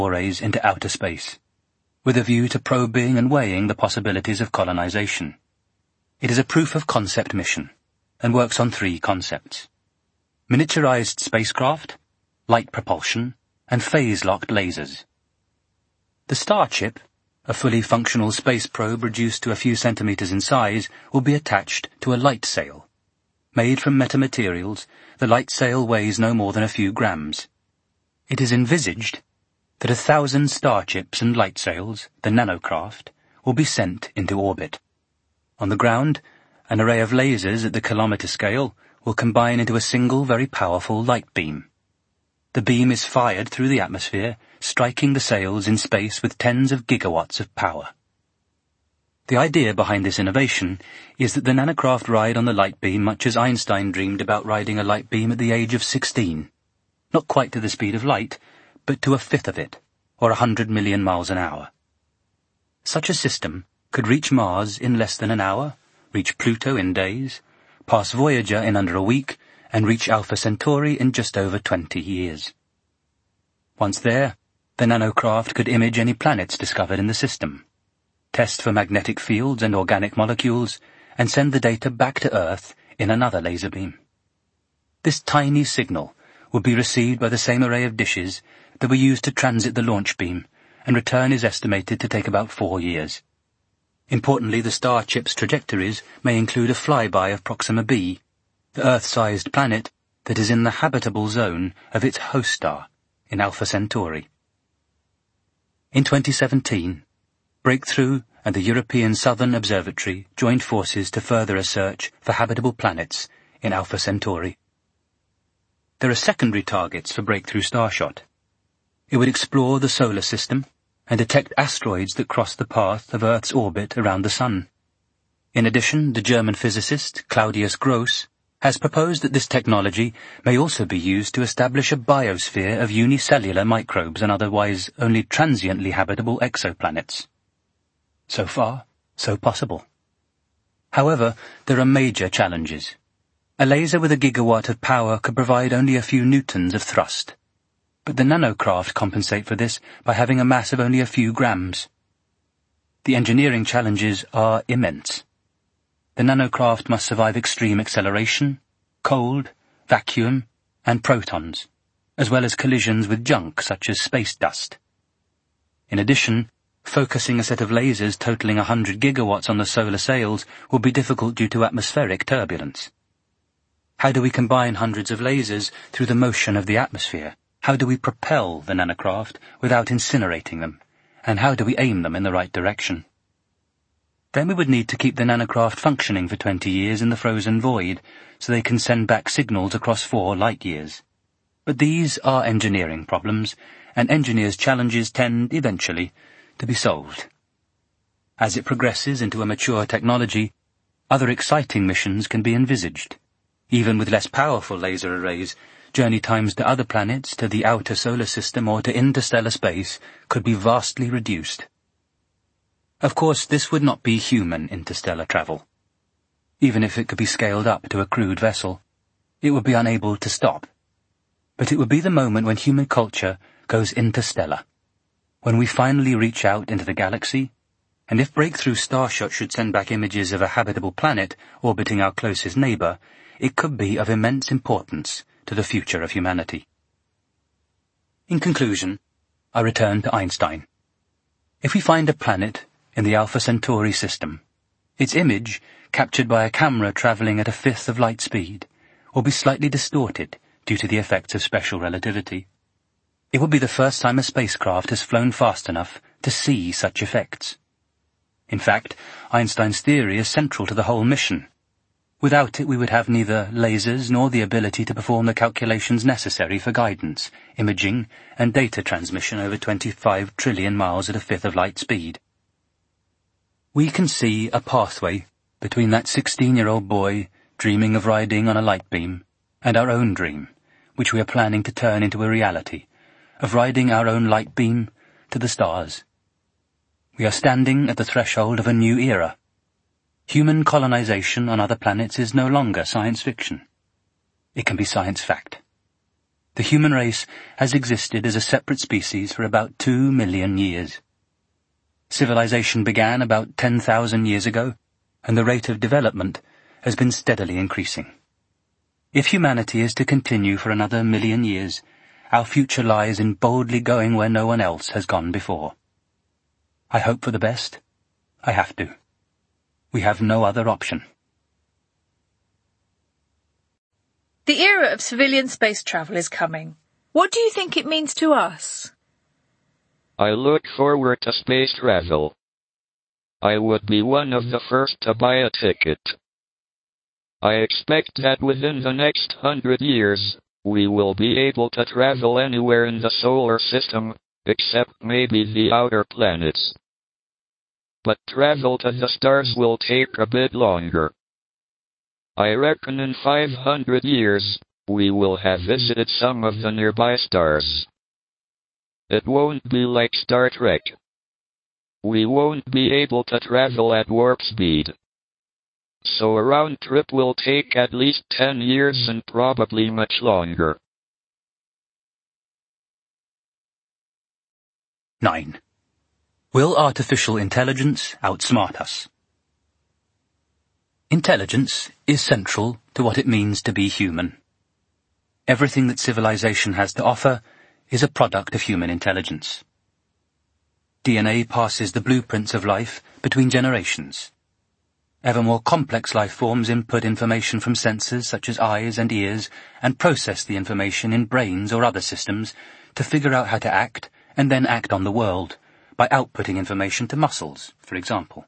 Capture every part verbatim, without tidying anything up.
forays into outer space, with a view to probing and weighing the possibilities of colonization. It is a proof-of-concept mission, and works on three concepts: miniaturized spacecraft, light propulsion, and phase-locked lasers. The Starship, a fully functional space probe reduced to a few centimeters in size, will be attached to a light sail. Made from metamaterials, the light sail weighs no more than a few grams. It is envisaged that a thousand starships and light sails, the nanocraft, will be sent into orbit. On the ground, an array of lasers at the kilometer scale will combine into a single very powerful light beam. The beam is fired through the atmosphere, striking the sails in space with tens of gigawatts of power. The idea behind this innovation is that the nanocraft ride on the light beam much as Einstein dreamed about riding a light beam at the age of sixteen. Not quite to the speed of light, but to a fifth of it, or a hundred million miles an hour. Such a system could reach Mars in less than an hour, reach Pluto in days, pass Voyager in under a week, and reach Alpha Centauri in just over twenty years. Once there, the nanocraft could image any planets discovered in the system, test for magnetic fields and organic molecules, and send the data back to Earth in another laser beam. This tiny signal would be received by the same array of dishes that were used to transit the launch beam, and return is estimated to take about four years. Importantly, the Starship's trajectories may include a flyby of Proxima b, the Earth-sized planet that is in the habitable zone of its host star in Alpha Centauri. In twenty seventeen, Breakthrough and the European Southern Observatory joined forces to further a search for habitable planets in Alpha Centauri. There are secondary targets for Breakthrough Starshot. It would explore the solar system and detect asteroids that cross the path of Earth's orbit around the Sun. In addition, the German physicist Claudius Gross has proposed that this technology may also be used to establish a biosphere of unicellular microbes and otherwise only transiently habitable exoplanets. So far, so possible. However, there are major challenges. A laser with a gigawatt of power could provide only a few newtons of thrust, but the nanocraft compensate for this by having a mass of only a few grams. The engineering challenges are immense. The nanocraft must survive extreme acceleration, cold, vacuum, and protons, as well as collisions with junk such as space dust. In addition, focusing a set of lasers totaling one hundred gigawatts on the solar sails will be difficult due to atmospheric turbulence. How do we combine hundreds of lasers through the motion of the atmosphere? How do we propel the nanocraft without incinerating them? And how do we aim them in the right direction? Then we would need to keep the nanocraft functioning for twenty years in the frozen void, so they can send back signals across four light years. But these are engineering problems, and engineers' challenges tend, eventually, to be solved. As it progresses into a mature technology, other exciting missions can be envisaged. Even with less powerful laser arrays, journey times to other planets, to the outer solar system, or to interstellar space could be vastly reduced. Of course, this would not be human interstellar travel. Even if it could be scaled up to a crewed vessel, it would be unable to stop. But it would be the moment when human culture goes interstellar, when we finally reach out into the galaxy, and if Breakthrough Starshot should send back images of a habitable planet orbiting our closest neighbor, it could be of immense importance to the future of humanity. In conclusion, I return to Einstein. If we find a planet in the Alpha Centauri system, its image, captured by a camera traveling at a fifth of light speed, will be slightly distorted due to the effects of special relativity. It will be the first time a spacecraft has flown fast enough to see such effects. In fact, Einstein's theory is central to the whole mission. Without it, we would have neither lasers nor the ability to perform the calculations necessary for guidance, imaging, and data transmission over twenty-five trillion miles at a fifth of light speed. We can see a pathway between that sixteen-year-old boy dreaming of riding on a light beam and our own dream, which we are planning to turn into a reality, of riding our own light beam to the stars. We are standing at the threshold of a new era. Human colonization on other planets is no longer science fiction. It can be science fact. The human race has existed as a separate species for about two million years. Civilization began about ten thousand years ago, and the rate of development has been steadily increasing. If humanity is to continue for another million years, our future lies in boldly going where no one else has gone before. I hope for the best. I have to. We have no other option. The era of civilian space travel is coming. What do you think it means to us? I look forward to space travel. I would be one of the first to buy a ticket. I expect that within the next hundred years, we will be able to travel anywhere in the solar system, except maybe the outer planets. But travel to the stars will take a bit longer. I reckon in five hundred years, we will have visited some of the nearby stars. It won't be like Star Trek. We won't be able to travel at warp speed. So a round trip will take at least ten years and probably much longer. nine. Will artificial intelligence outsmart us? Intelligence is central to what it means to be human. Everything that civilization has to offer is a product of human intelligence. D N A passes the blueprints of life between generations. Ever more complex life forms input information from sensors such as eyes and ears and process the information in brains or other systems to figure out how to act and then act on the world by outputting information to muscles, for example.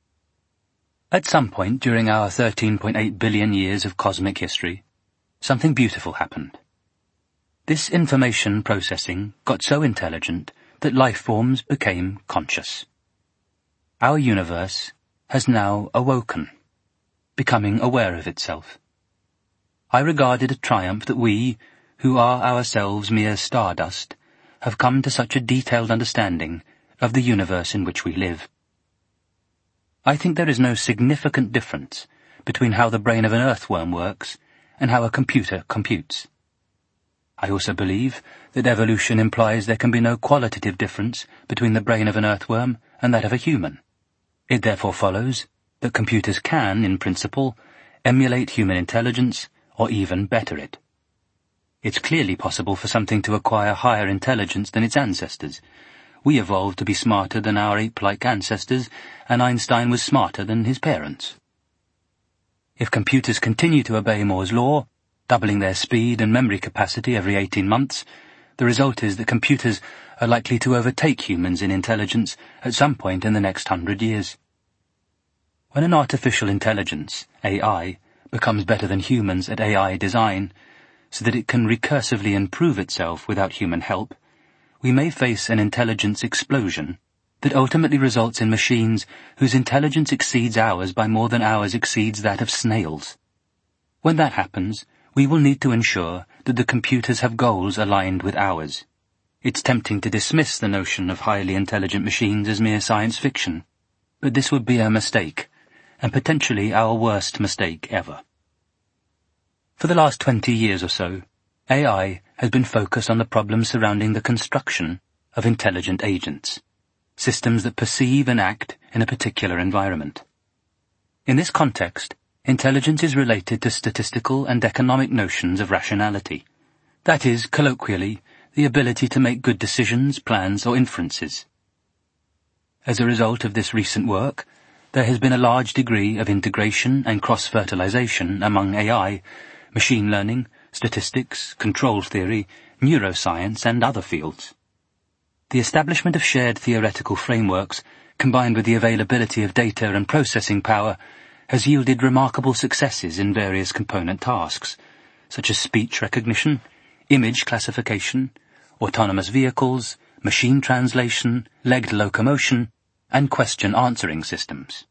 At some point during our thirteen point eight billion years of cosmic history, something beautiful happened. This information processing got so intelligent that life forms became conscious. Our universe has now awoken, becoming aware of itself. I regard it a triumph that we, who are ourselves mere stardust, have come to such a detailed understanding of the universe in which we live. I think there is no significant difference between how the brain of an earthworm works and how a computer computes. I also believe that evolution implies there can be no qualitative difference between the brain of an earthworm and that of a human. It therefore follows that computers can, in principle, emulate human intelligence or even better it. It's clearly possible for something to acquire higher intelligence than its ancestors. We evolved to be smarter than our ape-like ancestors, and Einstein was smarter than his parents. If computers continue to obey Moore's law, doubling their speed and memory capacity every eighteen months, the result is that computers are likely to overtake humans in intelligence at some point in the next hundred years. When an artificial intelligence, A I, becomes better than humans at A I design, so that it can recursively improve itself without human help, we may face an intelligence explosion that ultimately results in machines whose intelligence exceeds ours by more than ours exceeds that of snails. When that happens, we will need to ensure that the computers have goals aligned with ours. It's tempting to dismiss the notion of highly intelligent machines as mere science fiction, but this would be a mistake, and potentially our worst mistake ever. For the last twenty years or so, A I has been focused on the problems surrounding the construction of intelligent agents, systems that perceive and act in a particular environment. In this context, intelligence is related to statistical and economic notions of rationality. That is, colloquially, the ability to make good decisions, plans, or inferences. As a result of this recent work, there has been a large degree of integration and cross-fertilization among A I, machine learning, statistics, control theory, neuroscience, and other fields. The establishment of shared theoretical frameworks, combined with the availability of data and processing power, has yielded remarkable successes in various component tasks, such as speech recognition, image classification, autonomous vehicles, machine translation, legged locomotion, and question-answering systems.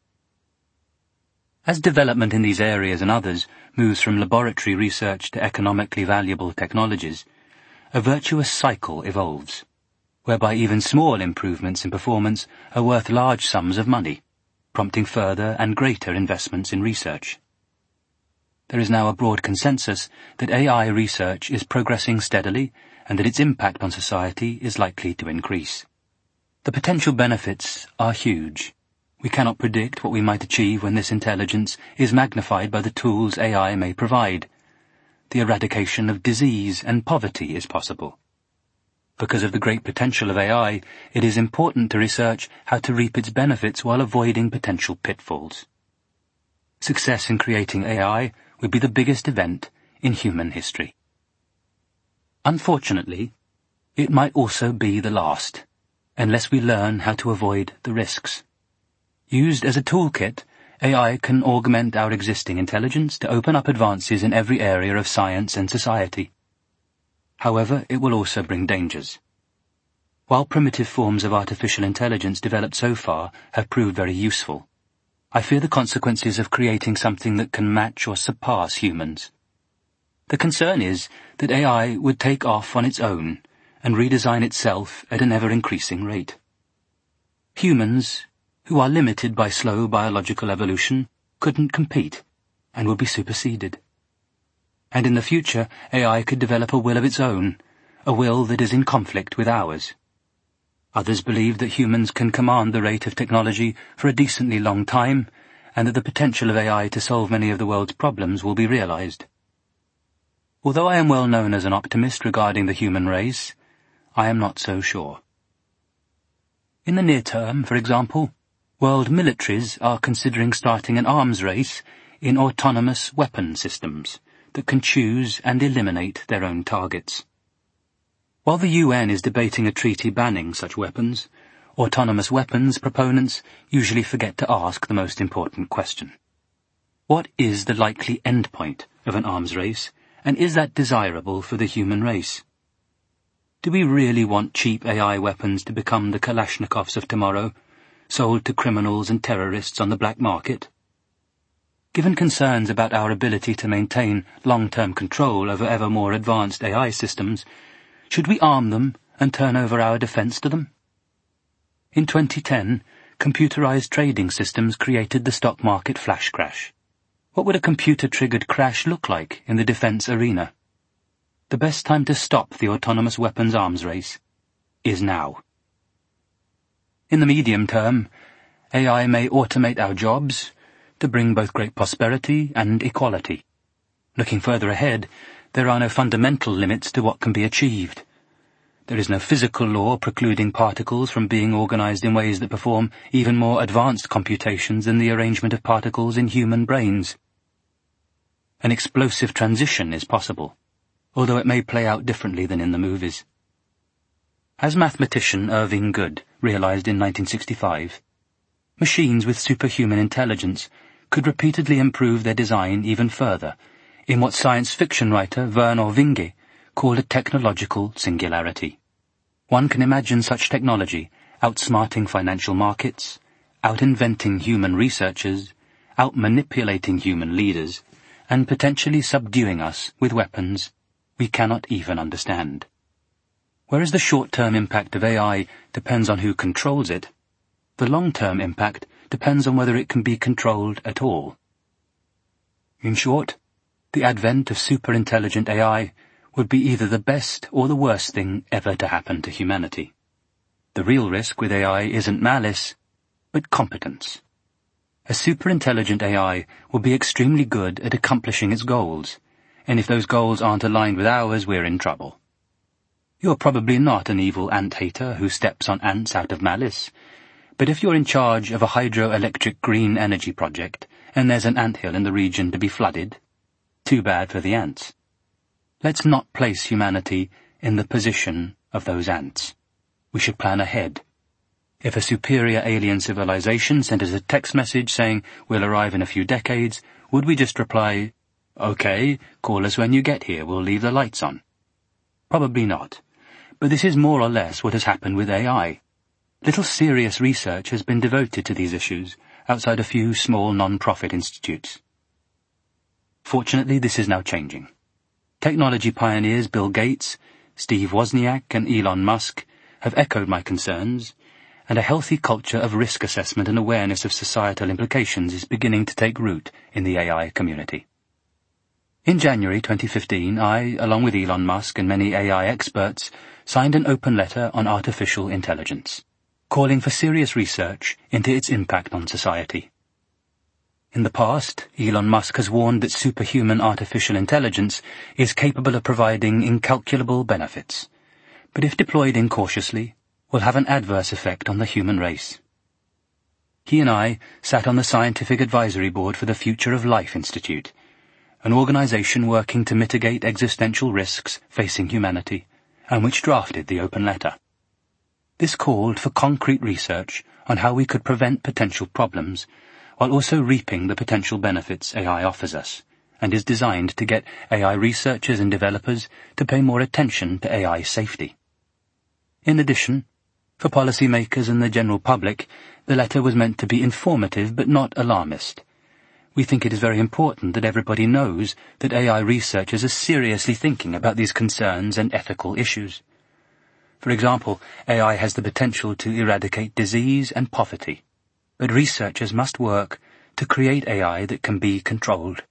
As development in these areas and others moves from laboratory research to economically valuable technologies, a virtuous cycle evolves, whereby even small improvements in performance are worth large sums of money, prompting further and greater investments in research. there is now a broad consensus that A I research is progressing steadily and that its impact on society is likely to increase. The potential benefits are huge. We cannot predict what we might achieve when this intelligence is magnified by the tools A I may provide. The eradication of disease and poverty is possible. Because of the great potential of A I, it is important to research how to reap its benefits while avoiding potential pitfalls. Success in creating A I would be the biggest event in human history. Unfortunately, it might also be the last, unless we learn how to avoid the risks. Used as a toolkit, A I can augment our existing intelligence to open up advances in every area of science and society. However, it will also bring dangers. While primitive forms of artificial intelligence developed so far have proved very useful, I fear the consequences of creating something that can match or surpass humans. The concern is that A I would take off on its own and redesign itself at an ever-increasing rate. Humans, who are limited by slow biological evolution, couldn't compete and would be superseded. And in the future, A I could develop a will of its own, a will that is in conflict with ours. Others believe that humans can command the rate of technology for a decently long time, and that the potential of A I to solve many of the world's problems will be realized. Although I am well known as an optimist regarding the human race, I am not so sure. In the near term, for example, world militaries are considering starting an arms race in autonomous weapon systems that can choose and eliminate their own targets. While the U N is debating a treaty banning such weapons, autonomous weapons proponents usually forget to ask the most important question. What is the likely endpoint of an arms race, and is that desirable for the human race? Do we really want cheap A I weapons to become the Kalashnikovs of tomorrow, sold to criminals and terrorists on the black market? Given concerns about our ability to maintain long-term control over ever more advanced A I systems, should we arm them and turn over our defense to them? In twenty ten, computerized trading systems created the stock market flash crash. What would a computer-triggered crash look like in the defense arena? The best time to stop the autonomous weapons arms race is now. In the medium term, A I may automate our jobs to bring both great prosperity and equality. Looking further ahead, there are no fundamental limits to what can be achieved. There is no physical law precluding particles from being organized in ways that perform even more advanced computations than the arrangement of particles in human brains. An explosive transition is possible, although it may play out differently than in the movies. As mathematician Irving Good realized in nineteen sixty-five, machines with superhuman intelligence could repeatedly improve their design even further in what science fiction writer Vernor Vinge called a technological singularity. One can imagine such technology outsmarting financial markets, out-inventing human researchers, out-manipulating human leaders, and potentially subduing us with weapons we cannot even understand. Whereas the short-term impact of A I depends on who controls it, the long-term impact depends on whether it can be controlled at all. In short, the advent of super-intelligent A I would be either the best or the worst thing ever to happen to humanity. The real risk with A I isn't malice, but competence. A super-intelligent A I will be extremely good at accomplishing its goals, and if those goals aren't aligned with ours, we're in trouble. You're probably not an evil ant-hater who steps on ants out of malice, but if you're in charge of a hydroelectric green energy project, and there's an anthill in the region to be flooded, too bad for the ants. Let's not place humanity in the position of those ants. We should plan ahead. If a superior alien civilization sent us a text message saying we'll arrive in a few decades, would we just reply, "Okay, call us when you get here, we'll leave the lights on"? Probably not. But this is more or less what has happened with A I. Little serious research has been devoted to these issues outside a few small non-profit institutes. Fortunately, this is now changing. Technology pioneers Bill Gates, Steve Wozniak, and Elon Musk have echoed my concerns, and a healthy culture of risk assessment and awareness of societal implications is beginning to take root in the A I community. In January twenty fifteen, I, along with Elon Musk and many A I experts, signed an open letter on artificial intelligence, calling for serious research into its impact on society. In the past, Elon Musk has warned that superhuman artificial intelligence is capable of providing incalculable benefits, but if deployed incautiously, will have an adverse effect on the human race. He and I sat on the Scientific Advisory Board for the Future of Life Institute, an organization working to mitigate existential risks facing humanity, and which drafted the open letter. This called for concrete research on how we could prevent potential problems, while also reaping the potential benefits A I offers us, and is designed to get A I researchers and developers to pay more attention to A I safety. In addition, for policymakers and the general public, the letter was meant to be informative but not alarmist. We think it is very important that everybody knows that A I researchers are seriously thinking about these concerns and ethical issues. For example, A I has the potential to eradicate disease and poverty, but researchers must work to create A I that can be controlled.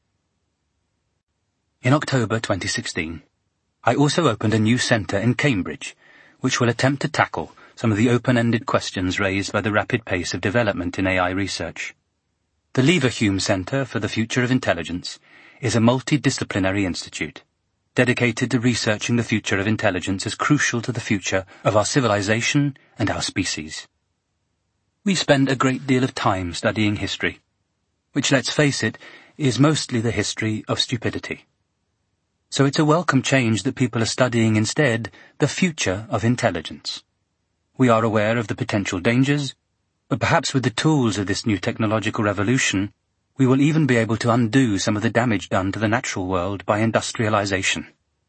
In October twenty sixteen, I also opened a new centre in Cambridge, which will attempt to tackle some of the open-ended questions raised by the rapid pace of development in A I research. The Leverhulme Centre for the Future of Intelligence is a multidisciplinary institute dedicated to researching the future of intelligence as crucial to the future of our civilization and our species. We spend a great deal of time studying history, which, let's face it, is mostly the history of stupidity. So it's a welcome change that people are studying instead the future of intelligence. We are aware of the potential dangers, but perhaps with the tools of this new technological revolution, we will even be able to undo some of the damage done to the natural world by industrialization.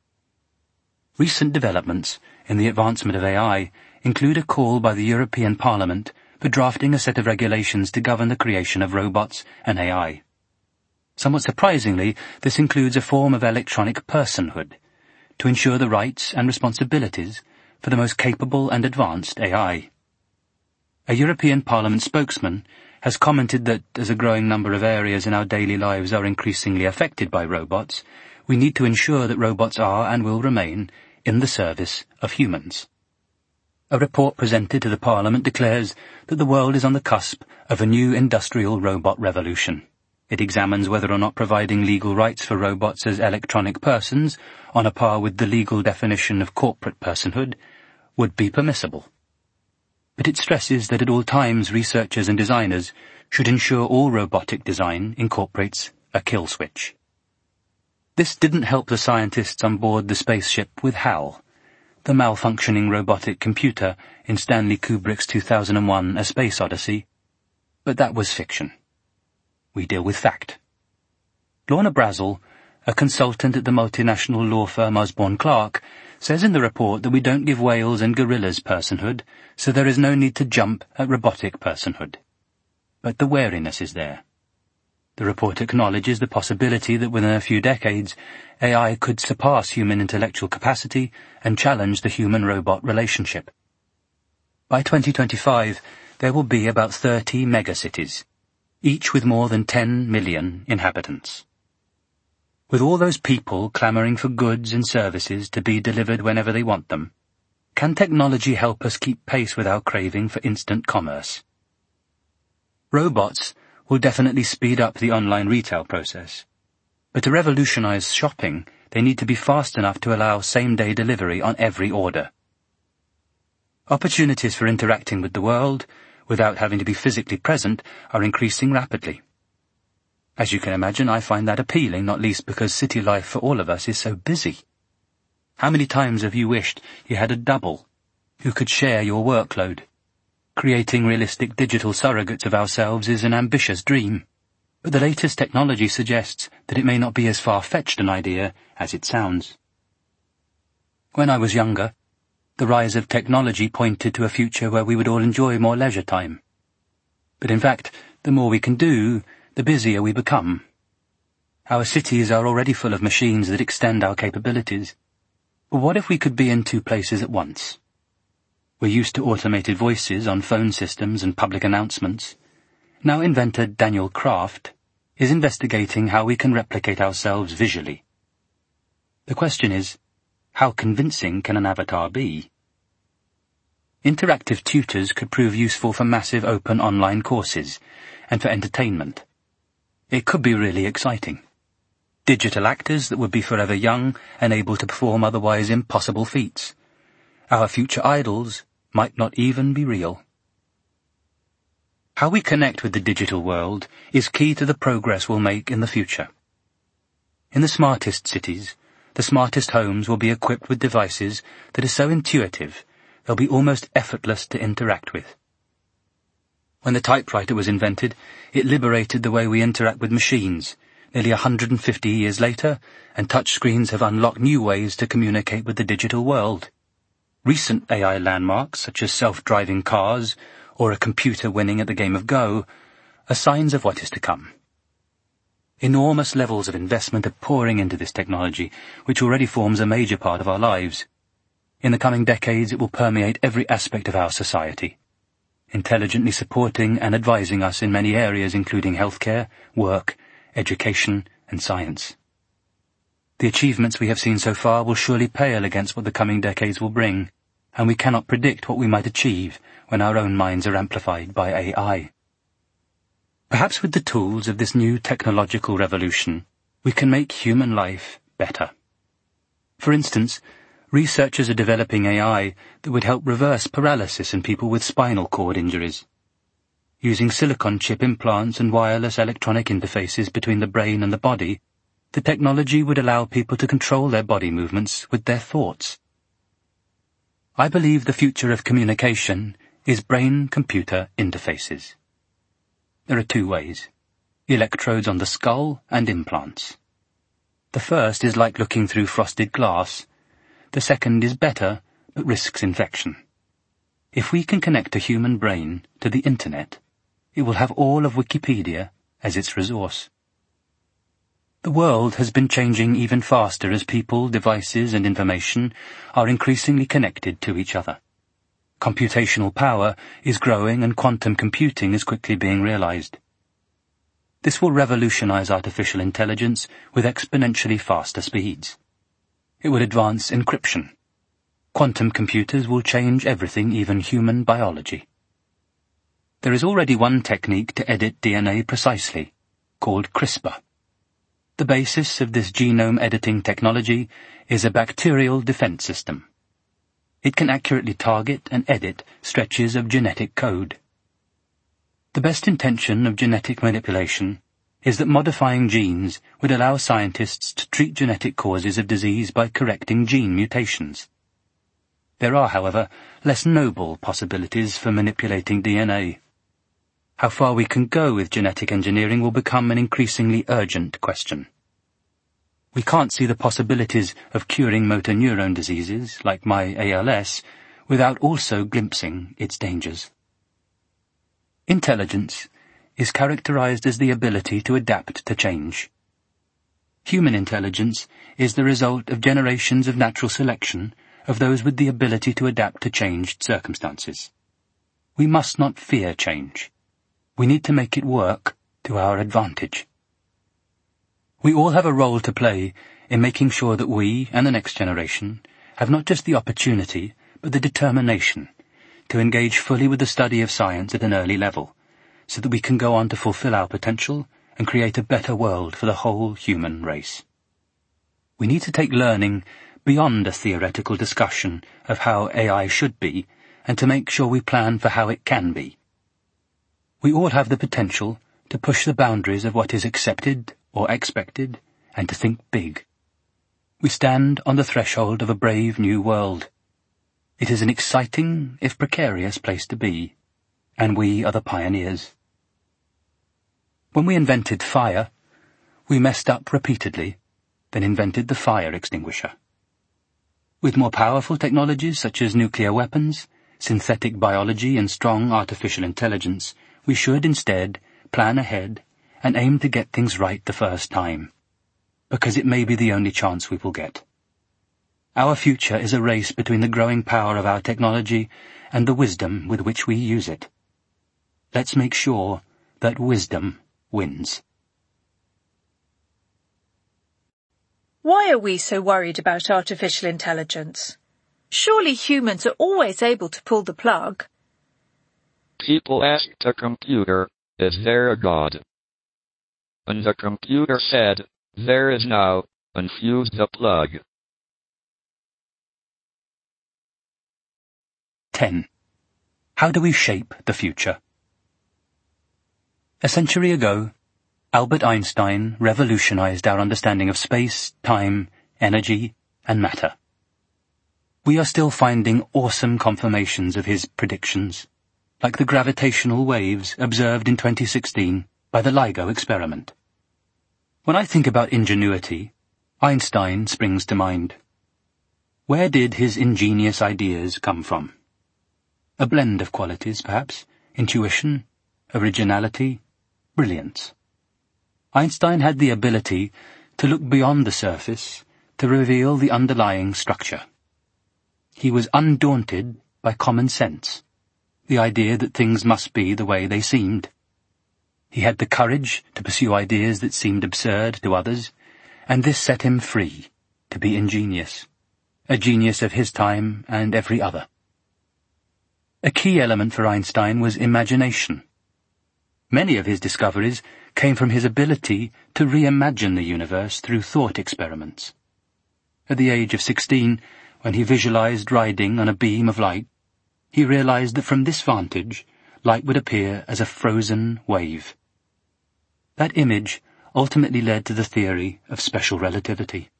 Recent developments in the advancement of A I include a call by the European Parliament for drafting a set of regulations to govern the creation of robots and A I. Somewhat surprisingly, this includes a form of electronic personhood to ensure the rights and responsibilities for the most capable and advanced A I. A European Parliament spokesman has commented that as a growing number of areas in our daily lives are increasingly affected by robots, we need to ensure that robots are and will remain in the service of humans. A report presented to the Parliament declares that the world is on the cusp of a new industrial robot revolution. It examines whether or not providing legal rights for robots as electronic persons, on a par with the legal definition of corporate personhood, would be permissible. But it stresses that at all times researchers and designers should ensure all robotic design incorporates a kill switch. This didn't help the scientists on board the spaceship with HAL, the malfunctioning robotic computer in Stanley Kubrick's two thousand one A Space Odyssey, but that was fiction. We deal with fact. Lorna Brazel, a consultant at the multinational law firm Osborne Clarke, says in the report that we don't give whales and gorillas personhood, so there is no need to jump at robotic personhood. But the wariness is there. The report acknowledges the possibility that within a few decades, A I could surpass human intellectual capacity and challenge the human-robot relationship. By twenty twenty-five, there will be about thirty megacities, each with more than ten million inhabitants. With all those people clamoring for goods and services to be delivered whenever they want them, can technology help us keep pace with our craving for instant commerce? Robots will definitely speed up the online retail process, but to revolutionize shopping, they need to be fast enough to allow same-day delivery on every order. Opportunities for interacting with the world, without having to be physically present, are increasing rapidly. As you can imagine, I find that appealing, not least because city life for all of us is so busy. How many times have you wished you had a double who could share your workload? Creating realistic digital surrogates of ourselves is an ambitious dream, but the latest technology suggests that it may not be as far-fetched an idea as it sounds. When I was younger, the rise of technology pointed to a future where we would all enjoy more leisure time. But in fact, the more we can do, the busier we become. Our cities are already full of machines that extend our capabilities. But what if we could be in two places at once? We're used to automated voices on phone systems and public announcements. Now inventor Daniel Kraft is investigating how we can replicate ourselves visually The question is, how convincing can an avatar be? Interactive tutors could prove useful for massive open online courses and for entertainment. It could be really exciting. Digital actors that would be forever young and able to perform otherwise impossible feats. Our future idols might not even be real. How we connect with the digital world is key to the progress we'll make in the future. In the smartest cities, the smartest homes will be equipped with devices that are so intuitive they'll be almost effortless to interact with. When the typewriter was invented, it liberated the way we interact with machines. Nearly one hundred fifty years later, and touchscreens have unlocked new ways to communicate with the digital world. Recent A I landmarks, such as self-driving cars or a computer winning at the game of Go, are signs of what is to come. Enormous levels of investment are pouring into this technology, which already forms a major part of our lives. In the coming decades, it will permeate every aspect of our society, intelligently supporting and advising us in many areas including healthcare, work, education, and science. The achievements we have seen so far will surely pale against what the coming decades will bring, and we cannot predict what we might achieve when our own minds are amplified by A I. Perhaps with the tools of this new technological revolution, we can make human life better. For instance, researchers are developing A I that would help reverse paralysis in people with spinal cord injuries. Using silicon chip implants and wireless electronic interfaces between the brain and the body, the technology would allow people to control their body movements with their thoughts. I believe the future of communication is brain-computer interfaces. There are two ways: electrodes on the skull and implants. The first is like looking through frosted glass. The second is better, but risks infection. If we can connect a human brain to the internet, it will have all of Wikipedia as its resource. The world has been changing even faster as people, devices, and information are increasingly connected to each other. Computational power is growing and quantum computing is quickly being realized. This will revolutionize artificial intelligence with exponentially faster speeds. It will advance encryption. Quantum computers will change everything, even human biology. There is already one technique to edit D N A precisely, called CRISPR. The basis of this genome editing technology is a bacterial defense system. It can accurately target and edit stretches of genetic code. The best intention of genetic manipulation is that modifying genes would allow scientists to treat genetic causes of disease by correcting gene mutations. There are, however, less noble possibilities for manipulating D N A. How far we can go with genetic engineering will become an increasingly urgent question. We can't see the possibilities of curing motor neuron diseases, like my A L S, without also glimpsing its dangers. Intelligence is characterized as the ability to adapt to change. Human intelligence is the result of generations of natural selection of those with the ability to adapt to changed circumstances. We must not fear change. We need to make it work to our advantage. We all have a role to play in making sure that we and the next generation have not just the opportunity, but the determination to engage fully with the study of science at an early level, so that we can go on to fulfill our potential and create a better world for the whole human race. We need to take learning beyond a theoretical discussion of how A I should be, and to make sure we plan for how it can be. We all have the potential to push the boundaries of what is accepted or expected, and to think big. We stand on the threshold of a brave new world. It is an exciting, if precarious, place to be, and we are the pioneers. When we invented fire, we messed up repeatedly, then invented the fire extinguisher. With more powerful technologies such as nuclear weapons, synthetic biology, and strong artificial intelligence, we should instead plan ahead and aim to get things right the first time, because it may be the only chance we will get. Our future is a race between the growing power of our technology and the wisdom with which we use it. Let's make sure that wisdom wins. Why are we so worried about artificial intelligence? Surely humans are always able to pull the plug. People asked a computer, "Is there a God?" And the computer said, "There is now," and fused the plug. ten. How do we shape the future? A century ago, Albert Einstein revolutionized our understanding of space, time, energy, and matter. We are still finding awesome confirmations of his predictions, like the gravitational waves observed in twenty sixteen by the LIGO experiment. When I think about ingenuity, Einstein springs to mind. Where did his ingenious ideas come from? A blend of qualities, perhaps: intuition, originality, brilliance. Einstein had the ability to look beyond the surface to reveal the underlying structure. He was undaunted by common sense, the idea that things must be the way they seemed. He had the courage to pursue ideas that seemed absurd to others, and this set him free to be ingenious, a genius of his time and every other. A key element for Einstein was imagination. Many of his discoveries came from his ability to reimagine the universe through thought experiments. At the age of sixteen, when he visualized riding on a beam of light, he realized that from this vantage, light would appear as a frozen wave. That image ultimately led to the theory of special relativity.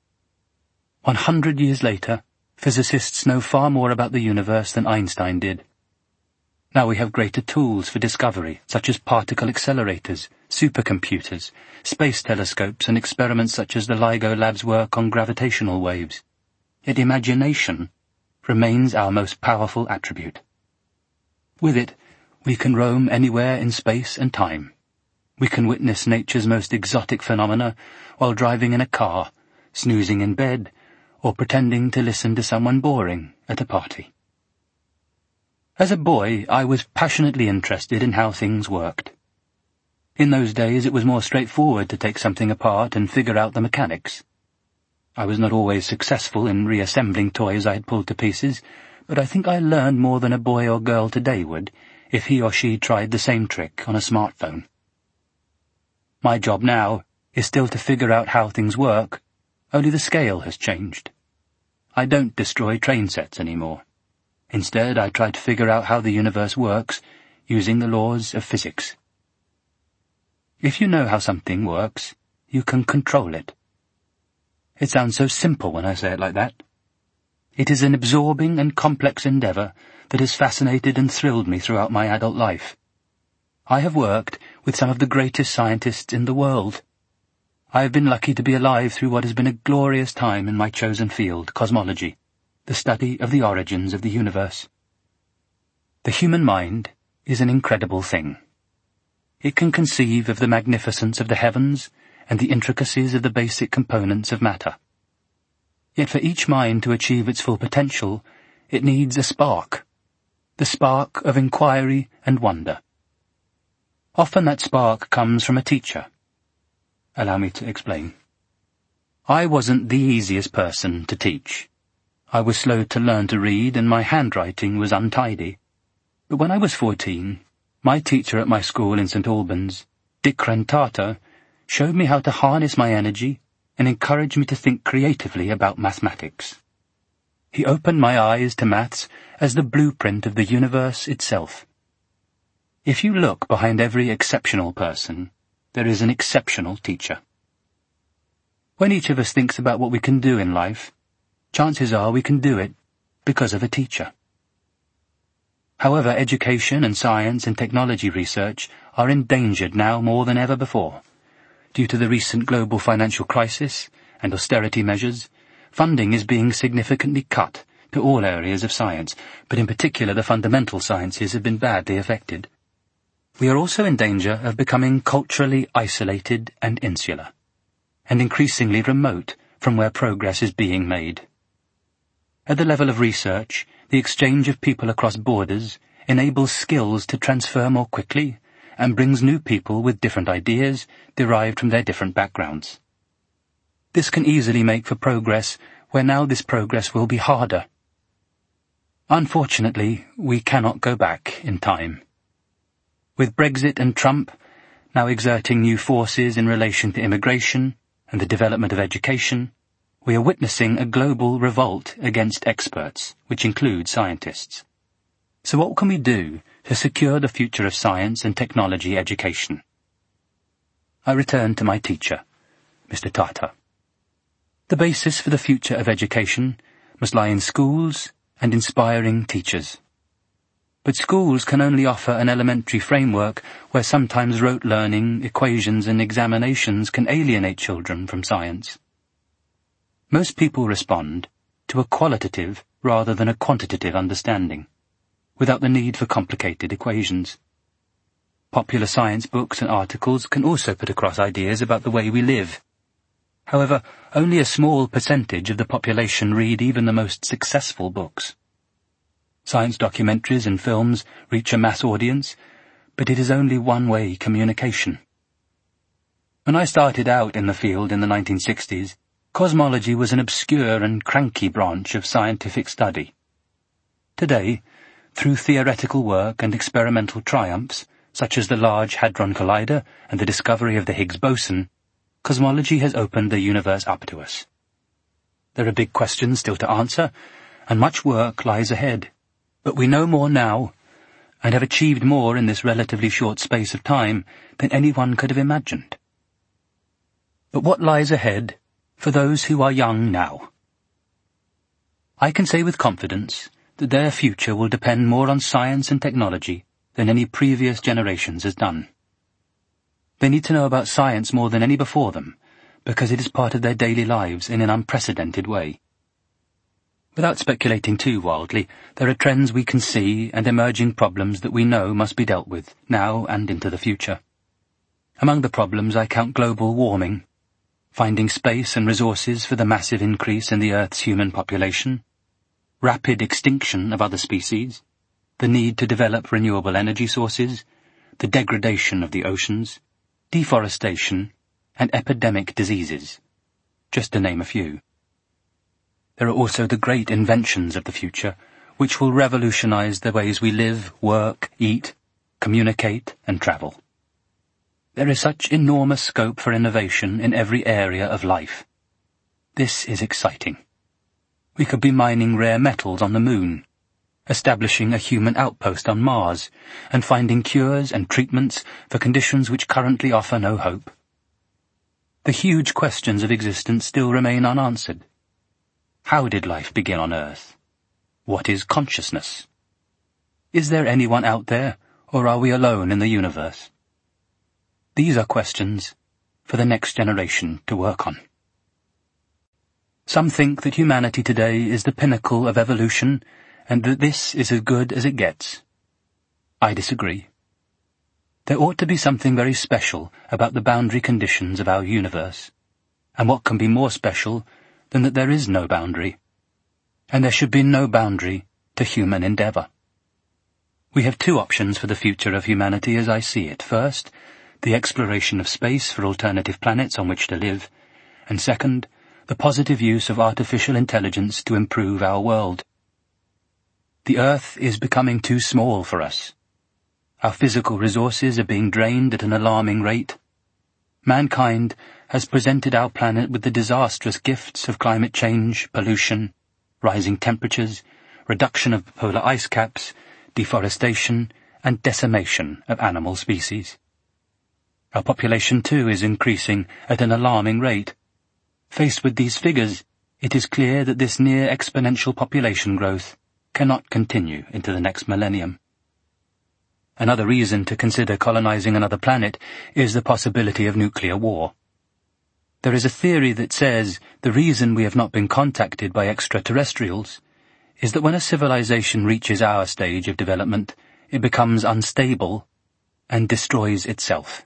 One hundred years later, physicists know far more about the universe than Einstein did. Now we have greater tools for discovery, such as particle accelerators, supercomputers, space telescopes, and experiments such as the LIGO Lab's work on gravitational waves. Yet imagination remains our most powerful attribute. With it, we can roam anywhere in space and time. We can witness nature's most exotic phenomena while driving in a car, snoozing in bed, or pretending to listen to someone boring at a party. As a boy, I was passionately interested in how things worked. In those days, it was more straightforward to take something apart and figure out the mechanics. I was not always successful in reassembling toys I had pulled to pieces, but I think I learned more than a boy or girl today would if he or she tried the same trick on a smartphone. My job now is still to figure out how things work, only the scale has changed. I don't destroy train sets anymore. Instead, I try to figure out how the universe works using the laws of physics. If you know how something works, you can control it. It sounds so simple when I say it like that. It is an absorbing and complex endeavor that has fascinated and thrilled me throughout my adult life. I have worked with some of the greatest scientists in the world. I have been lucky to be alive through what has been a glorious time in my chosen field, cosmology, the study of the origins of the universe. The human mind is an incredible thing. It can conceive of the magnificence of the heavens and the intricacies of the basic components of matter. Yet for each mind to achieve its full potential, it needs a spark, the spark of inquiry and wonder. Often that spark comes from a teacher. Allow me to explain. I wasn't the easiest person to teach. I was slow to learn to read, and my handwriting was untidy. But when I was fourteen, my teacher at my school in Saint Albans, Dick Rentato, showed me how to harness my energy and encouraged me to think creatively about mathematics. He opened my eyes to maths as the blueprint of the universe itself. If you look behind every exceptional person, there is an exceptional teacher. When each of us thinks about what we can do in life, chances are we can do it because of a teacher. However, education and science and technology research are endangered now more than ever before. Due to the recent global financial crisis and austerity measures, funding is being significantly cut to all areas of science, but in particular the fundamental sciences have been badly affected. We are also in danger of becoming culturally isolated and insular, and increasingly remote from where progress is being made. At the level of research, the exchange of people across borders enables skills to transfer more quickly and brings new people with different ideas derived from their different backgrounds. This can easily make for progress where now this progress will be harder. Unfortunately, we cannot go back in time. With Brexit and Trump now exerting new forces in relation to immigration and the development of education, we are witnessing a global revolt against experts, which include scientists. So what can we do to secure the future of science and technology education? I return to my teacher, Mister Tata. The basis for the future of education must lie in schools and inspiring teachers. But schools can only offer an elementary framework where sometimes rote learning, equations and examinations can alienate children from science. Most people respond to a qualitative rather than a quantitative understanding, without the need for complicated equations. Popular science books and articles can also put across ideas about the way we live. However, only a small percentage of the population read even the most successful books. Science documentaries and films reach a mass audience, but it is only one-way communication. When I started out in the field in the nineteen sixties, cosmology was an obscure and cranky branch of scientific study. Today, through theoretical work and experimental triumphs, such as the Large Hadron Collider and the discovery of the Higgs boson, cosmology has opened the universe up to us. There are big questions still to answer, and much work lies ahead. But we know more now, and have achieved more in this relatively short space of time than anyone could have imagined. But what lies ahead for those who are young now? I can say with confidence that their future will depend more on science and technology than any previous generations has done. They need to know about science more than any before them, because it is part of their daily lives in an unprecedented way. Without speculating too wildly, there are trends we can see and emerging problems that we know must be dealt with, now and into the future. Among the problems I count global warming, finding space and resources for the massive increase in the Earth's human population, rapid extinction of other species, the need to develop renewable energy sources, the degradation of the oceans, deforestation, and epidemic diseases, just to name a few. There are also the great inventions of the future, which will revolutionize the ways we live, work, eat, communicate, and travel. There is such enormous scope for innovation in every area of life. This is exciting. We could be mining rare metals on the moon, establishing a human outpost on Mars, and finding cures and treatments for conditions which currently offer no hope. The huge questions of existence still remain unanswered. How did life begin on Earth? What is consciousness? Is there anyone out there, or are we alone in the universe? These are questions for the next generation to work on. Some think that humanity today is the pinnacle of evolution, and that this is as good as it gets. I disagree. There ought to be something very special about the boundary conditions of our universe, and what can be more special than that there is no boundary, and there should be no boundary to human endeavour. We have two options for the future of humanity as I see it. First, the exploration of space for alternative planets on which to live, and second, the positive use of artificial intelligence to improve our world. The Earth is becoming too small for us. Our physical resources are being drained at an alarming rate. Mankind has presented our planet with the disastrous gifts of climate change, pollution, rising temperatures, reduction of polar ice caps, deforestation, and decimation of animal species. Our population, too, is increasing at an alarming rate. Faced with these figures, it is clear that this near exponential population growth cannot continue into the next millennium. Another reason to consider colonizing another planet is the possibility of nuclear war. There is a theory that says the reason we have not been contacted by extraterrestrials is that when a civilization reaches our stage of development, it becomes unstable and destroys itself.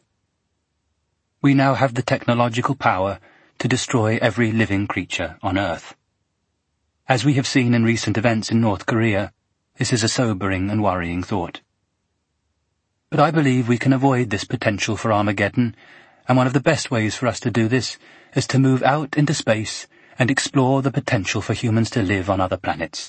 We now have the technological power to destroy every living creature on Earth. As we have seen in recent events in North Korea, this is a sobering and worrying thought. But I believe we can avoid this potential for Armageddon, and one of the best ways for us to do this is to move out into space and explore the potential for humans to live on other planets.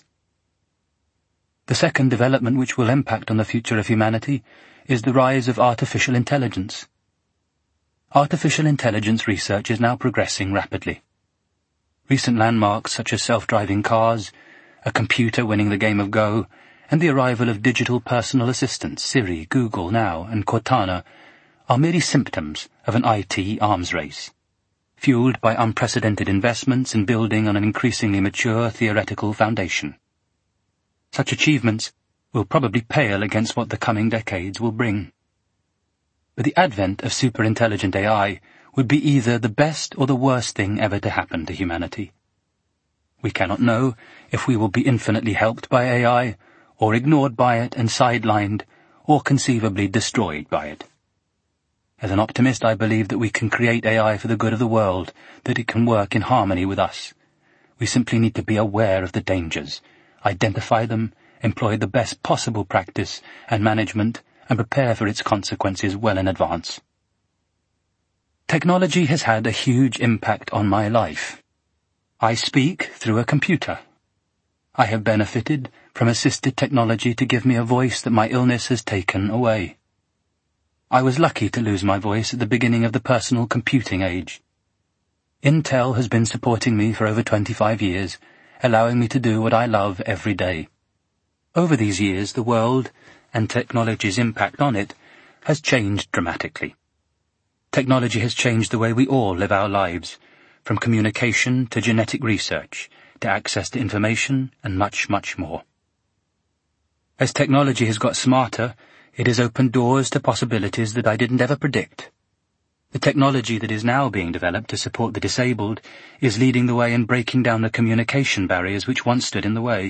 The second development which will impact on the future of humanity is the rise of artificial intelligence. Artificial intelligence research is now progressing rapidly. Recent landmarks such as self-driving cars, a computer winning the game of Go, and the arrival of digital personal assistants Siri, Google Now, and Cortana are merely symptoms of an I T arms race, fueled by unprecedented investments in building on an increasingly mature theoretical foundation. Such achievements will probably pale against what the coming decades will bring. But the advent of superintelligent A I would be either the best or the worst thing ever to happen to humanity. We cannot know if we will be infinitely helped by A I, or ignored by it and sidelined, or conceivably destroyed by it. As an optimist, I believe that we can create A I for the good of the world, that it can work in harmony with us. We simply need to be aware of the dangers, identify them, employ the best possible practice and management, and prepare for its consequences well in advance. Technology has had a huge impact on my life. I speak through a computer. I have benefited from assisted technology to give me a voice that my illness has taken away. I was lucky to lose my voice at the beginning of the personal computing age. Intel has been supporting me for over twenty-five years, allowing me to do what I love every day. Over these years, the world, and technology's impact on it, has changed dramatically. Technology has changed the way we all live our lives, from communication to genetic research, to access to information, and much, much more. As technology has got smarter, it has opened doors to possibilities that I didn't ever predict. The technology that is now being developed to support the disabled is leading the way in breaking down the communication barriers which once stood in the way.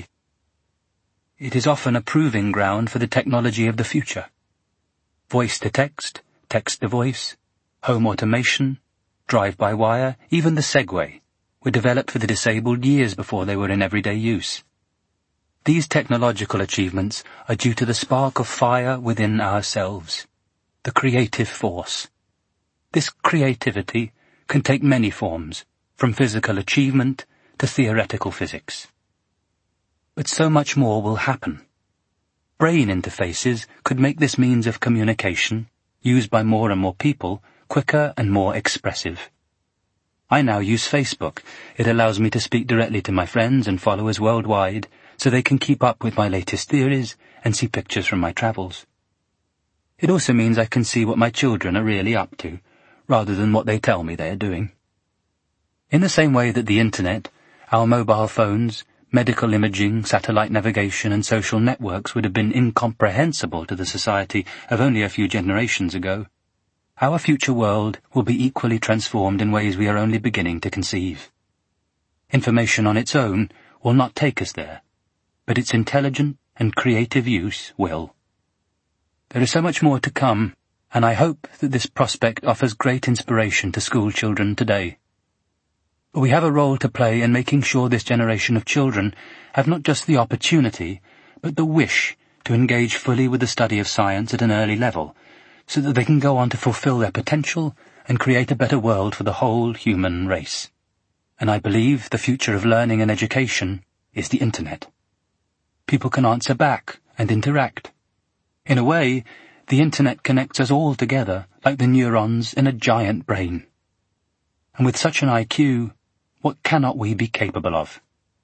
It is often a proving ground for the technology of the future. Voice-to-text, text-to-voice, home automation, drive-by-wire, even the Segway, were developed for the disabled years before they were in everyday use. These technological achievements are due to the spark of fire within ourselves, the creative force. This creativity can take many forms, from physical achievement to theoretical physics. But so much more will happen. Brain interfaces could make this means of communication, used by more and more people, quicker and more expressive. I now use Facebook. It allows me to speak directly to my friends and followers worldwide, so they can keep up with my latest theories and see pictures from my travels. It also means I can see what my children are really up to, rather than what they tell me they are doing. In the same way that the Internet, our mobile phones, medical imaging, satellite navigation, and social networks would have been incomprehensible to the society of only a few generations ago, our future world will be equally transformed in ways we are only beginning to conceive. Information on its own will not take us there, but its intelligent and creative use will. There is so much more to come, and I hope that this prospect offers great inspiration to school children today. But we have a role to play in making sure this generation of children have not just the opportunity, but the wish to engage fully with the study of science at an early level, so that they can go on to fulfill their potential and create a better world for the whole human race. And I believe the future of learning and education is the Internet. People can answer back and interact. In a way, the Internet connects us all together like the neurons in a giant brain. And with such an I Q, what cannot we be capable of?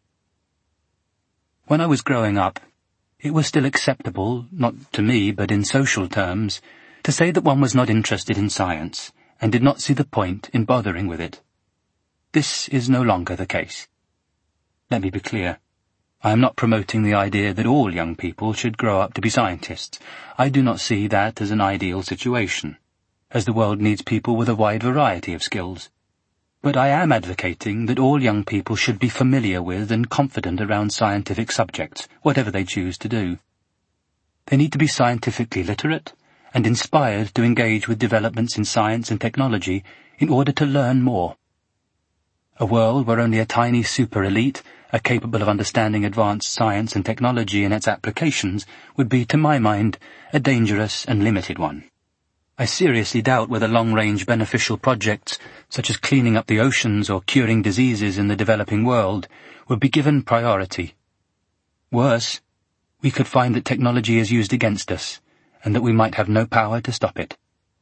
When I was growing up, it was still acceptable, not to me but in social terms, to say that one was not interested in science and did not see the point in bothering with it. This is no longer the case. Let me be clear. I am not promoting the idea that all young people should grow up to be scientists. I do not see that as an ideal situation, as the world needs people with a wide variety of skills. But I am advocating that all young people should be familiar with and confident around scientific subjects, whatever they choose to do. They need to be scientifically literate and inspired to engage with developments in science and technology in order to learn more. A world where only a tiny super elite are capable of understanding advanced science and technology and its applications would be, to my mind, a dangerous and limited one. I seriously doubt whether long-range beneficial projects, such as cleaning up the oceans or curing diseases in the developing world, would be given priority. Worse, we could find that technology is used against us, and that we might have no power to stop it.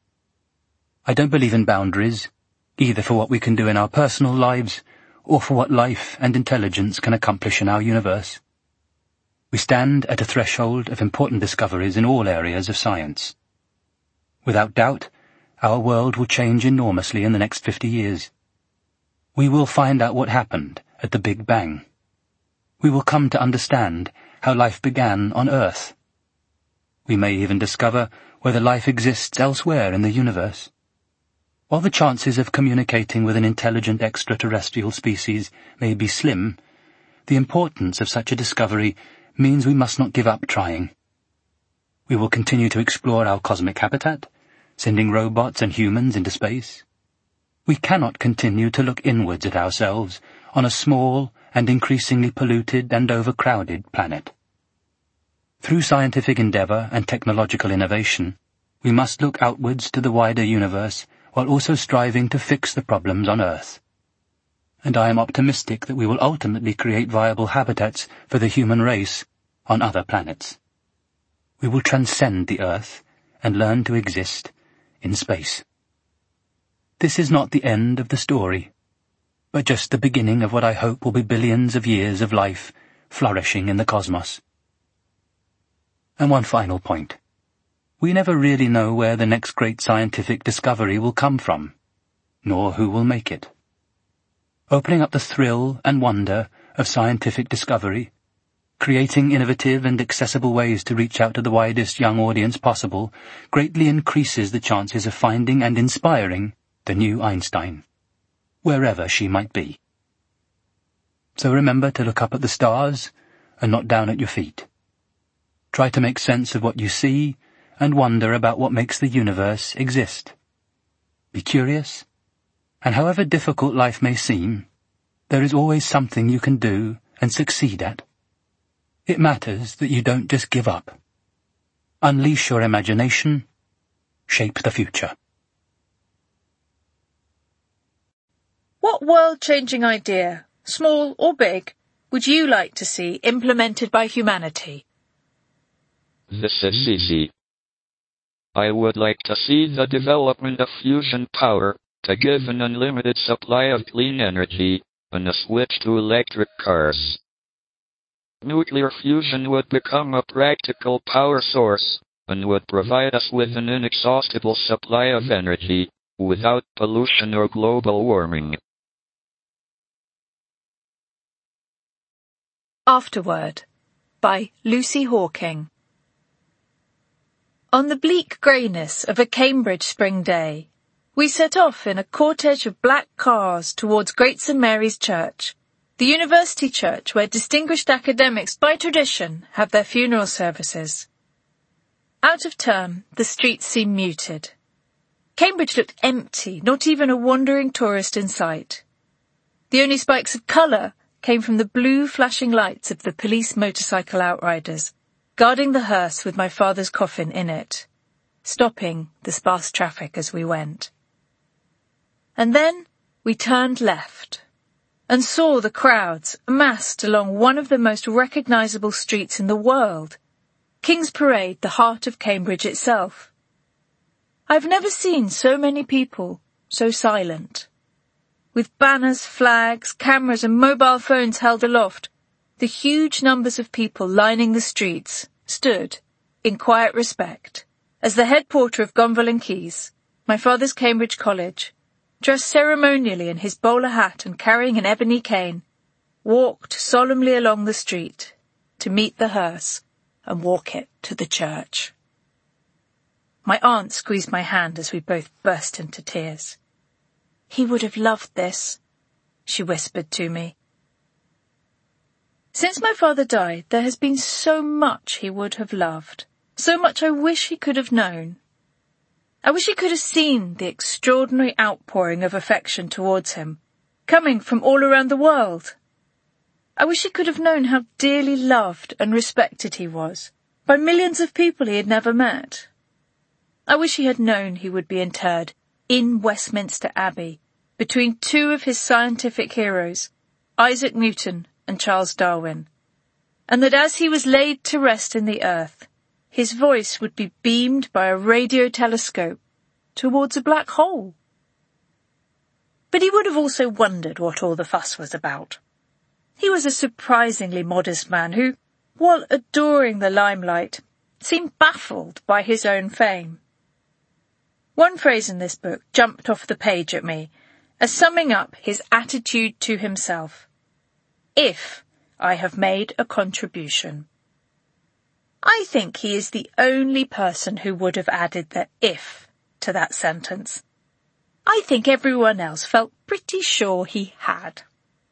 I don't believe in boundaries, either for what we can do in our personal lives, or for what life and intelligence can accomplish in our universe. We stand at a threshold of important discoveries in all areas of science. Without doubt, our world will change enormously in the next fifty years. We will find out what happened at the Big Bang. We will come to understand how life began on Earth. We may even discover whether life exists elsewhere in the universe. While the chances of communicating with an intelligent extraterrestrial species may be slim, the importance of such a discovery means we must not give up trying. We will continue to explore our cosmic habitat, sending robots and humans into space. We cannot continue to look inwards at ourselves on a small and increasingly polluted and overcrowded planet. Through scientific endeavor and technological innovation, we must look outwards to the wider universe while also striving to fix the problems on Earth. And I am optimistic that we will ultimately create viable habitats for the human race on other planets. We will transcend the Earth and learn to exist in space. This is not the end of the story, but just the beginning of what I hope will be billions of years of life flourishing in the cosmos. And one final point. We never really know where the next great scientific discovery will come from, nor who will make it. Opening up the thrill and wonder of scientific discovery, creating innovative and accessible ways to reach out to the widest young audience possible, greatly increases the chances of finding and inspiring the new Einstein, wherever she might be. So remember to look up at the stars and not down at your feet. Try to make sense of what you see and wonder about what makes the universe exist. Be curious, and however difficult life may seem, there is always something you can do and succeed at. It matters that you don't just give up. Unleash your imagination, shape the future. What world-changing idea, small or big, would you like to see implemented by humanity? This is easy. I would like to see the development of fusion power to give an unlimited supply of clean energy and a switch to electric cars. Nuclear fusion would become a practical power source and would provide us with an inexhaustible supply of energy without pollution or global warming. Afterword, by Lucy Hawking. On the bleak greyness of a Cambridge spring day, we set off in a cortege of black cars towards Great Saint Mary's Church, the university church where distinguished academics by tradition have their funeral services. Out of term, the streets seemed muted. Cambridge looked empty, not even a wandering tourist in sight. The only spikes of colour came from the blue flashing lights of the police motorcycle outriders, guarding the hearse with my father's coffin in it, stopping the sparse traffic as we went. And then we turned left and saw the crowds amassed along one of the most recognisable streets in the world, King's Parade, the heart of Cambridge itself. I've never seen so many people so silent. With banners, flags, cameras and mobile phones held aloft, the huge numbers of people lining the streets stood in quiet respect as the head porter of Gonville and Quays, my father's Cambridge college, dressed ceremonially in his bowler hat and carrying an ebony cane, walked solemnly along the street to meet the hearse and walk it to the church. My aunt squeezed my hand as we both burst into tears. "He would have loved this," she whispered to me. Since my father died, there has been so much he would have loved, so much I wish he could have known. I wish he could have seen the extraordinary outpouring of affection towards him, coming from all around the world. I wish he could have known how dearly loved and respected he was by millions of people he had never met. I wish he had known he would be interred in Westminster Abbey between two of his scientific heroes, Isaac Newton and Charles Darwin, and that as he was laid to rest in the earth, his voice would be beamed by a radio telescope towards a black hole. But he would have also wondered what all the fuss was about. He was a surprisingly modest man who, while adoring the limelight, seemed baffled by his own fame. One phrase in this book jumped off the page at me as summing up his attitude to himself. If I have made a contribution. I think he is the only person who would have added the if to that sentence. I think everyone else felt pretty sure he had.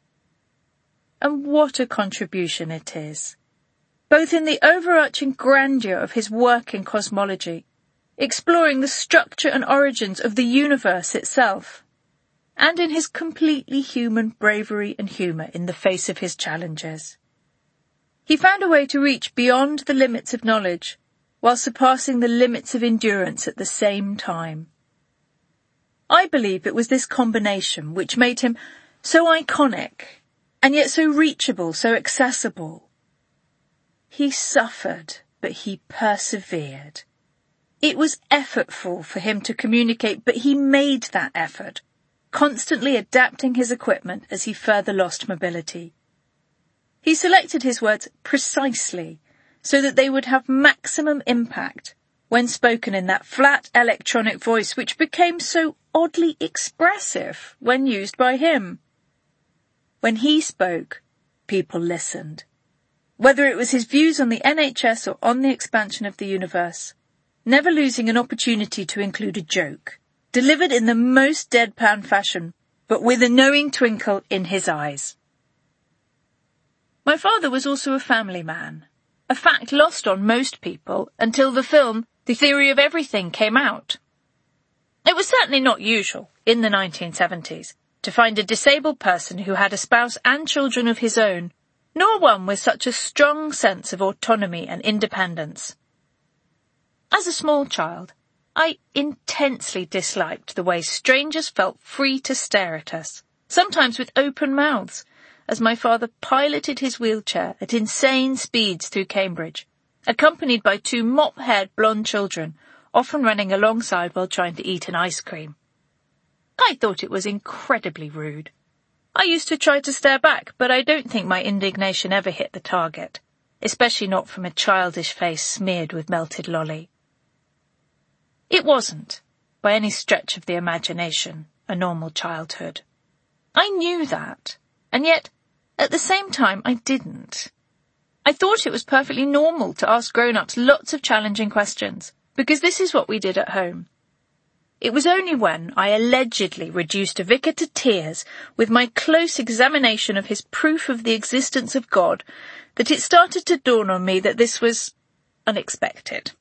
And what a contribution it is, both in the overarching grandeur of his work in cosmology, exploring the structure and origins of the universe itself, and in his completely human bravery and humour in the face of his challenges. He found a way to reach beyond the limits of knowledge, while surpassing the limits of endurance at the same time. I believe it was this combination which made him so iconic, and yet so reachable, so accessible. He suffered, but he persevered. It was effortful for him to communicate, but he made that effort, constantly adapting his equipment as he further lost mobility. He selected his words precisely so that they would have maximum impact when spoken in that flat electronic voice which became so oddly expressive when used by him. When he spoke, people listened. Whether it was his views on the N H S or on the expansion of the universe, never losing an opportunity to include a joke, delivered in the most deadpan fashion, but with a knowing twinkle in his eyes. My father was also a family man, a fact lost on most people until the film The Theory of Everything came out. It was certainly not usual, in the nineteen seventies, to find a disabled person who had a spouse and children of his own, nor one with such a strong sense of autonomy and independence. As a small child, I intensely disliked the way strangers felt free to stare at us, sometimes with open mouths, as my father piloted his wheelchair at insane speeds through Cambridge, accompanied by two mop-haired blonde children, often running alongside while trying to eat an ice cream. I thought it was incredibly rude. I used to try to stare back, but I don't think my indignation ever hit the target, especially not from a childish face smeared with melted lolly. It wasn't, by any stretch of the imagination, a normal childhood. I knew that, and yet, at the same time, I didn't. I thought it was perfectly normal to ask grown-ups lots of challenging questions, because this is what we did at home. It was only when I allegedly reduced a vicar to tears with my close examination of his proof of the existence of God that it started to dawn on me that this was unexpected.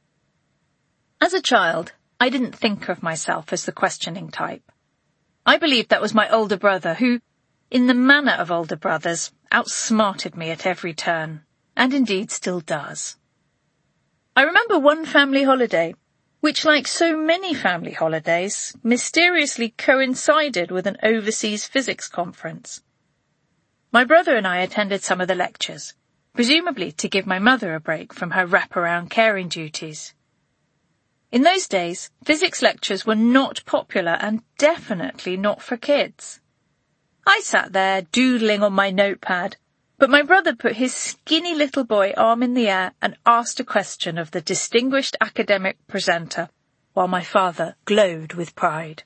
As a child, I didn't think of myself as the questioning type. I believed that was my older brother who, in the manner of older brothers, outsmarted me at every turn, and indeed still does. I remember one family holiday, which, like so many family holidays, mysteriously coincided with an overseas physics conference. My brother and I attended some of the lectures, presumably to give my mother a break from her wraparound caring duties. In those days, physics lectures were not popular and definitely not for kids. I sat there doodling on my notepad, but my brother put his skinny little boy arm in the air and asked a question of the distinguished academic presenter, while my father glowed with pride.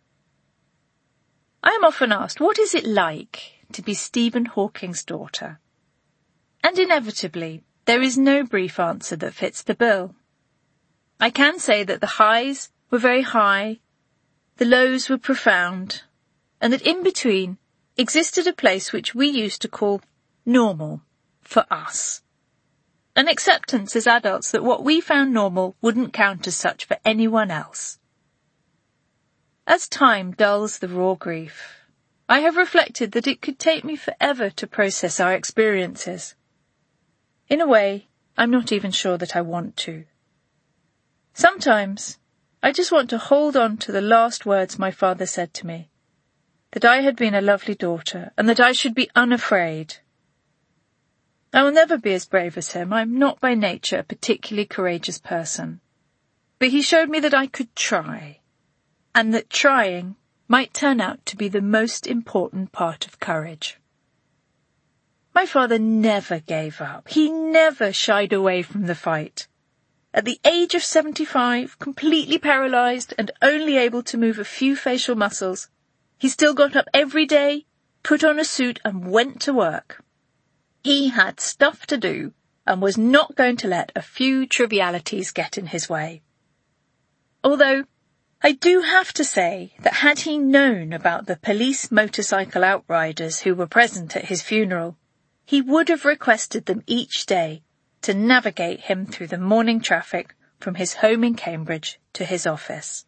I am often asked, what is it like to be Stephen Hawking's daughter? And inevitably, there is no brief answer that fits the bill. I can say that the highs were very high, the lows were profound, and that in between existed a place which we used to call normal for us. An acceptance as adults that what we found normal wouldn't count as such for anyone else. As time dulls the raw grief, I have reflected that it could take me forever to process our experiences. In a way, I'm not even sure that I want to. Sometimes I just want to hold on to the last words my father said to me, that I had been a lovely daughter and that I should be unafraid. I will never be as brave as him. I am not by nature a particularly courageous person. But he showed me that I could try, and that trying might turn out to be the most important part of courage. My father never gave up. He never shied away from the fight. At the age of seventy-five, completely paralyzed and only able to move a few facial muscles, he still got up every day, put on a suit and went to work. He had stuff to do and was not going to let a few trivialities get in his way. Although, I do have to say that had he known about the police motorcycle outriders who were present at his funeral, he would have requested them each day to navigate him through the morning traffic from his home in Cambridge to his office.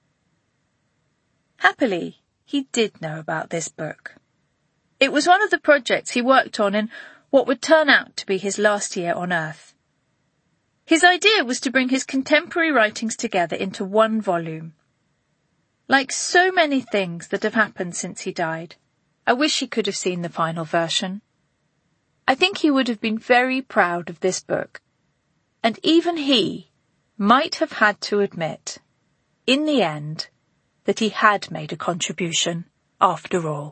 Happily, he did know about this book. It was one of the projects he worked on in what would turn out to be his last year on Earth. His idea was to bring his contemporary writings together into one volume. Like so many things that have happened since he died, I wish he could have seen the final version. I think he would have been very proud of this book, and even he might have had to admit, in the end, that he had made a contribution after all.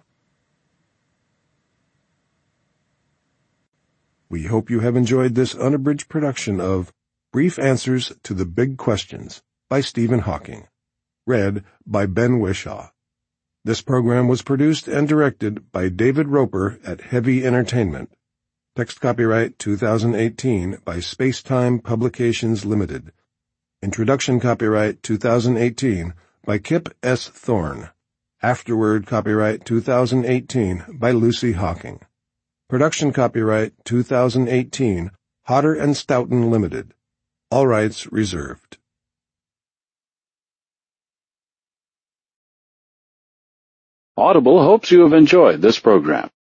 We hope you have enjoyed this unabridged production of Brief Answers to the Big Questions by Stephen Hawking, read by Ben Whishaw. This program was produced and directed by David Roper at Heavy Entertainment. Text copyright two thousand eighteen by Spacetime Publications Limited. Introduction copyright two thousand eighteen by Kip S. Thorne. Afterword copyright two thousand eighteen by Lucy Hawking. Production copyright two thousand eighteen Hodder and Stoughton Limited. All rights reserved. Audible hopes you have enjoyed this program.